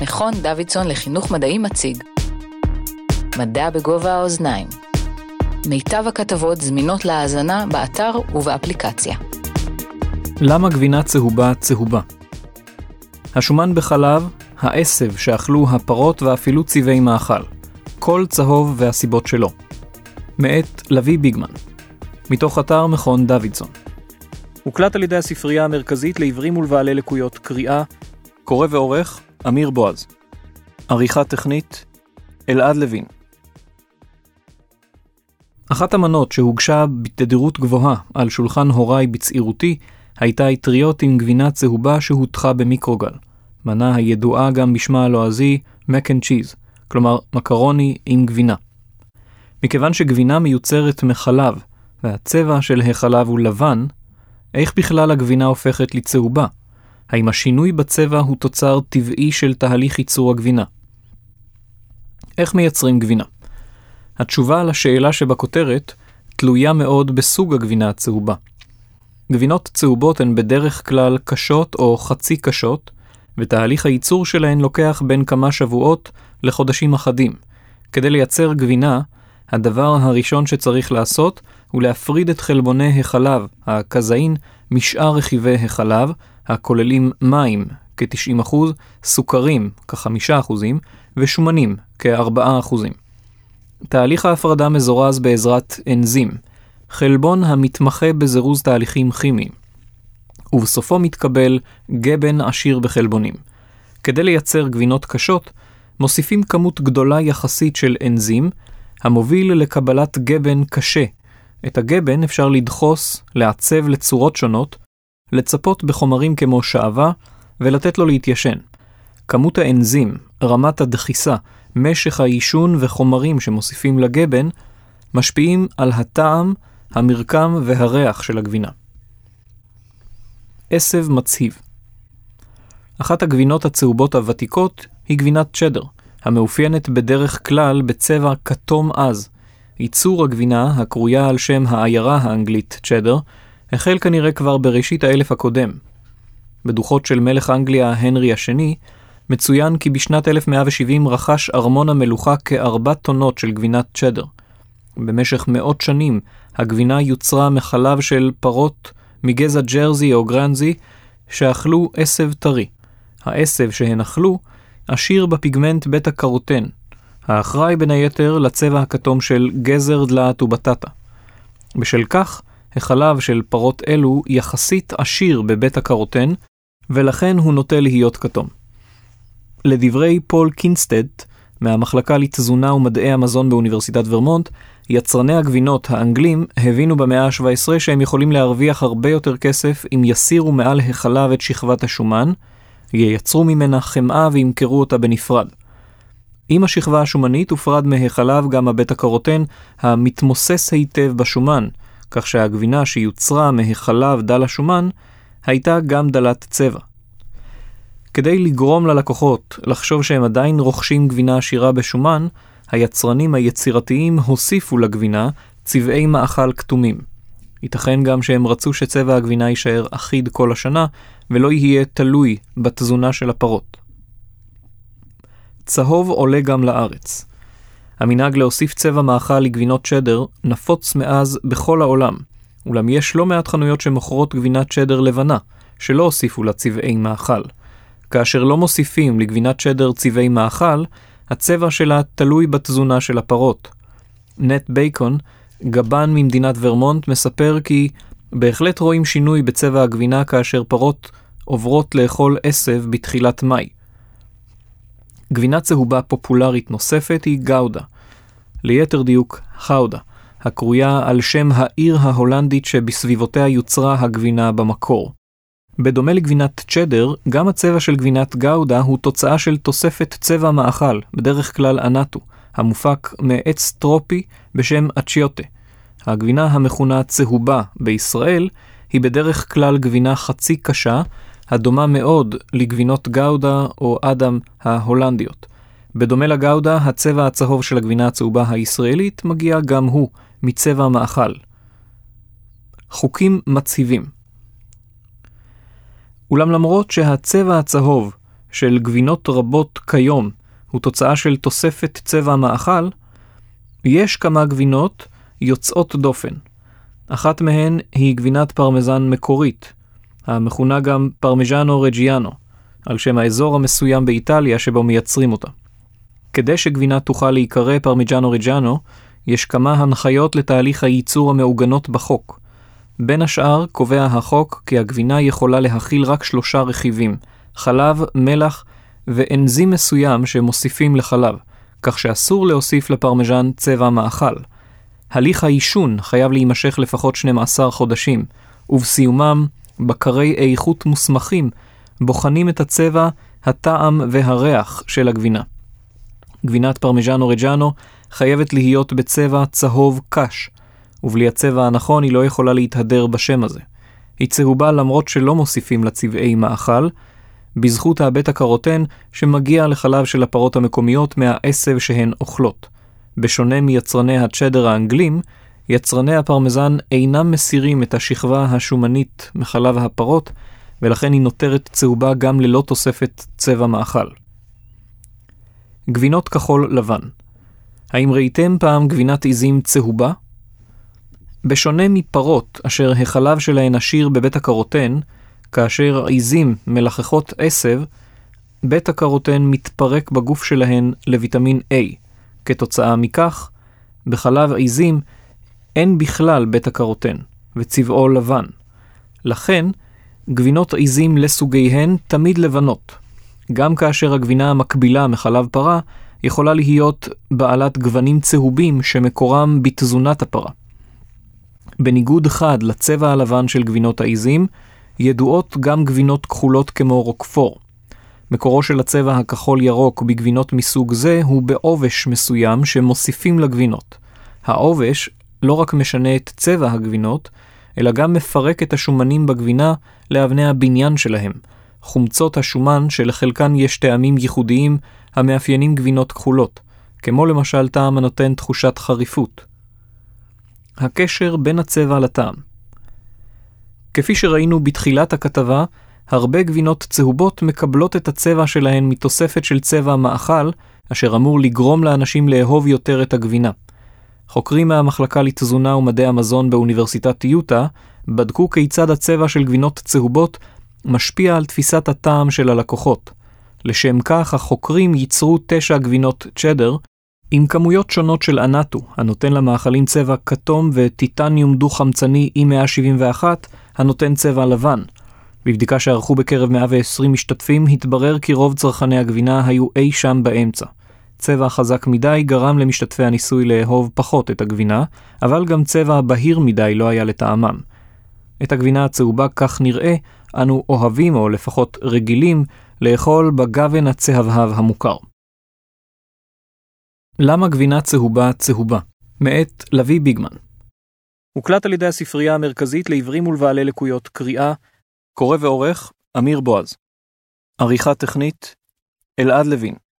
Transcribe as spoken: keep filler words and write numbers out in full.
מכון דוידסון לחינוך מדעי מציג מדע בגובה האוזניים. מיטב הכתבות זמינות להאזנה באתר ובאפליקציה. למה גבינה צהובה צהובה? השומן בחלב, העשב שאכלו הפרות ואפילו צבעי מאכל. כל צהוב והסיבות שלו. מאת לוי ביגמן. מתוך אתר מכון דוידסון. הוקלט על ידי הספרייה המרכזית לעיוורים ולבעלי לקויות קריאה. קורא ועורך אמיר בועז. עריכה טכנית אלעד לוין. אחת המנות שהוגשה בתדירות גבוהה על שולחן הוריי בצעירותי הייתה אטריות עם גבינה צהובה שהותחה במיקרוגל. מנה הידועה גם בשמה הלועזי mac and cheese, כלומר מקרוני עם גבינה. מכיוון שגבינה מיוצרת מחלב והצבע של החלב הוא לבן, איך בכלל הגבינה הופכת לצהובה? האם השינוי בצבע הוא תוצר טבעי של תהליך ייצור הגבינה? איך מייצרים גבינה? התשובה על השאלה שבכותרת תלויה מאוד בסוג הגבינה הצהובה. גבינות צהובות הן בדרך כלל קשות או חצי קשות, ותהליך הייצור שלהן לוקח בין כמה שבועות לחודשים אחדים. כדי לייצר גבינה, הדבר הראשון שצריך לעשות הוא להפריד את חלבוני החלב, הקזאין, משאר רכיבי החלב, הכוללים מים כ-תשעים אחוז, סוכרים כ-חמישה אחוז ושומנים כ-ארבעה אחוז. תהליך ההפרדה מזורז בעזרת אנזים, חלבון המתמחה בזירוז תהליכים כימיים, ובסופו מתקבל גבן עשיר בחלבונים. כדי לייצר גבינות קשות, מוסיפים כמות גדולה יחסית של אנזים, המוביל לקבלת גבן קשה. את הגבן אפשר לדחוס, לעצב לצורות שונות, לצפות בחומרים כמו שעבה, ולתת לו להתיישן. כמות האנזים, רמת הדחיסה, משך העישון וחומרים שמוסיפים לגבן, משפיעים על הטעם, המרקם והריח של הגבינה. עשב מצהיב. אחת הגבינות הצהובות הוותיקות היא גבינת צ'דר, המאופיינת בדרך כלל בצבע כתום עז. ייצור הגבינה, הקרויה על שם העיירה האנגלית צ'דר, החל כנראה כבר בראשית האלף הקודם. בדוחות של מלך אנגליה הנרי השני, מצוין כי בשנת אלף מאה ושבעים רכש ארמון המלוכה כארבע טונות של גבינת צ'דר. במשך מאות שנים הגבינה יוצרה מחלב של פרות מגזע ג'רזי או גרנזי שאכלו עשב טרי. העשב שהן אכלו עשיר בפיגמנט בטא קרוטן, האחראי בין היתר לצבע הכתום של גזר, דלעת ובטטה. בשל כך, החלב של פרות אלו יחסית עשיר בבטא קרוטן, ולכן הוא נוטה להיות כתום. לדברי פול קינסטד, מהמחלקה לתזונה ומדעי המזון באוניברסיטת ורמונט, יצרני הגבינות האנגלים הבינו במאה ה-שבע עשרה שהם יכולים להרוויח הרבה יותר כסף אם יסירו מעל החלב את שכבת השומן, ייצרו ממנה חמאה וימכרו אותה בנפרד. עם השכבה השומנית הופרד מהחלב גם הבטא קרוטן המתמוסס היטב בשומן, כך שהגבינה שיוצרה מהחלב דל השומן הייתה גם דלת צבע. כדי לגרום ללקוחות לחשוב שהם עדיין רוכשים גבינה עשירה בשומן, היצרנים היצירתיים הוסיפו לגבינה צבעי מאכל כתומים. ייתכן גם שהם רצו שצבע הגבינה יישאר אחיד כל השנה, ולא יהיה תלוי בתזונה של הפרות. צהוב עולה גם לארץ. המנהג להוסיף צבע מאכל לגבינות צ'דר נפוץ מאז בכל העולם, אולם יש לא מעט חנויות שמוכרות גבינת צ'דר לבנה, שלא הוסיפו לה צבעי מאכל. כאשר לא מוסיפים לגבינת צ'דר צבעי מאכל, הצבע שלה תלוי בתזונה של הפרות. נט בייקון, גבן ממדינת ורמונט, מספר כי בהחלט רואים שינוי בצבע הגבינה כאשר פרות עוברות לאכול עשב בתחילת מאי. גבינה צהובה פופולרית נוספת היא גאודה, ליתר דיוק חאודה, הקרויה על שם העיר ההולנדית שבסביבותיה יוצרה הגבינה במקור. בדומה לגבינת צ'דר, גם הצבע של גבינת גאודה הוא תוצאה של תוספת צבע מאכל, בדרך כלל אנטו, המופק מעץ טרופי בשם אצ'יוטה. הגבינה המכונה צהובה בישראל היא בדרך כלל גבינה חצי קשה, הדומה מאוד לגבינות גאודה או אדם ההולנדיות. בדומה לגאודה, הצבע הצהוב של הגבינה הצהובה הישראלית מגיע גם הוא מצבע מאכל. חוקים מצהיבים. אולם למרות שהצבע הצהוב של גבינות רבות כיום הוא תוצאה של תוספת צבע מאכל, יש כמה גבינות יוצאות דופן. אחת מהן היא גבינת פרמזן מקורית, המכונה גם פרמיג'אנו רג'יאנו, על שם האזור המסוים באיטליה שבו מייצרים אותה. כדי שגבינה תוכל להיקרא פרמיג'אנו רג'יאנו, יש כמה הנחיות לתהליך הייצור המעוגנות בחוק. בין השאר קובע החוק כי הגבינה יכולה להכיל רק שלושה רכיבים, חלב, מלח ואנזים מסוים שמוסיפים לחלב, כך שאסור להוסיף לפרמיג'ן צבע מאכל. הליך העישון חייב להימשך לפחות שנים עשר חודשים, ובסיומם בקרי איכות מוסמכים בוחנים את הצבע, הטעם והריח של הגבינה. גבינת פרמיג'אנו רג'יאנו חייבת להיות בצבע צהוב קש, ובלי הצבע הנכון היא לא יכולה להתהדר בשם הזה. היא צהובה למרות שלא מוסיפים לצבעי מאכל, בזכות הבטא קרוטן שמגיע לחלב של הפרות המקומיות מהעשב שהן אוכלות. בשונה מיצרני הצ'דר האנגלים, יצרני הפרמזן אינם מסירים את השכבה השומנית מחלב הפרות, ולכן היא נותרת צהובה גם ללא תוספת צבע מאכל. גבינות כחול לבן. האם ראיתם פעם גבינת עיזים צהובה? בשונה מפרות אשר החלב שלהן עשיר בבטא קרוטן, כאשר עיזים מלחכות עשב, בטא קרוטן מתפרק בגוף שלהן לויטמין A. כתוצאה מכך, בחלב עיזים אין בכלל בטא קרוטן, וצבעו לבן. לכן, גבינות עיזים לסוגיהן תמיד לבנות. גם כאשר הגבינה המקבילה מחלב פרה, יכולה להיות בעלת גוונים צהובים שמקורם בתזונת הפרה. בניגוד חד לצבע הלבן של גבינות העיזים, ידועות גם גבינות כחולות כמו רוקפור. מקורו של הצבע הכחול ירוק בגבינות מסוג זה הוא בעובש מסוים שמוסיפים לגבינות. העובש לא רק משנה את צבע הגבינות, אלא גם מפרק את השומנים בגבינה לאבני הבניין שלהם, חומצות השומן שלחלקן יש טעמים ייחודיים המאפיינים גבינות כחולות, כמו למשל טעם הנותן תחושת חריפות. הקשר בין הצבע לטעם. כפי שראינו בתחילת הכתבה, הרבה גבינות צהובות מקבלות את הצבע שלהן מתוספת של צבע מאכל, אשר אמור לגרום לאנשים לאהוב יותר את הגבינה. חוקרים מהמחלקה לתזונה ומדעי המזון באוניברסיטת יוטה בדקו כיצד הצבע של גבינות צהובות משפיע על תפיסת הטעם של הלקוחות. לשם כך החוקרים ייצרו תשע גבינות צ'דר עם כמויות שונות של אנטו, הנותן למאכלים צבע כתום וטיטניום דו-חמצני אי מאה שבעים ואחת, הנותן צבע לבן. בבדיקה שערכו בקרב מאה ועשרים משתתפים, התברר כי רוב צרכני הגבינה היו אי שם באמצע. צבע חזק מדי גרם למשתתפי הניסוי לאהוב פחות את הגבינה, אבל גם צבע בהיר מדי לא היה לטעמם. את הגבינה הצהובה כך נראה, אנו אוהבים או לפחות רגילים לאכול בגוון הצהבהב המוכר. למה גבינה צהובה צהובה? מאת לוי ביגמן. הוקלט על ידי הספרייה המרכזית לעברים ולבעלי לקויות קריאה, קורא ועורך אמיר בועז. עריכה טכנית אלעד לוין.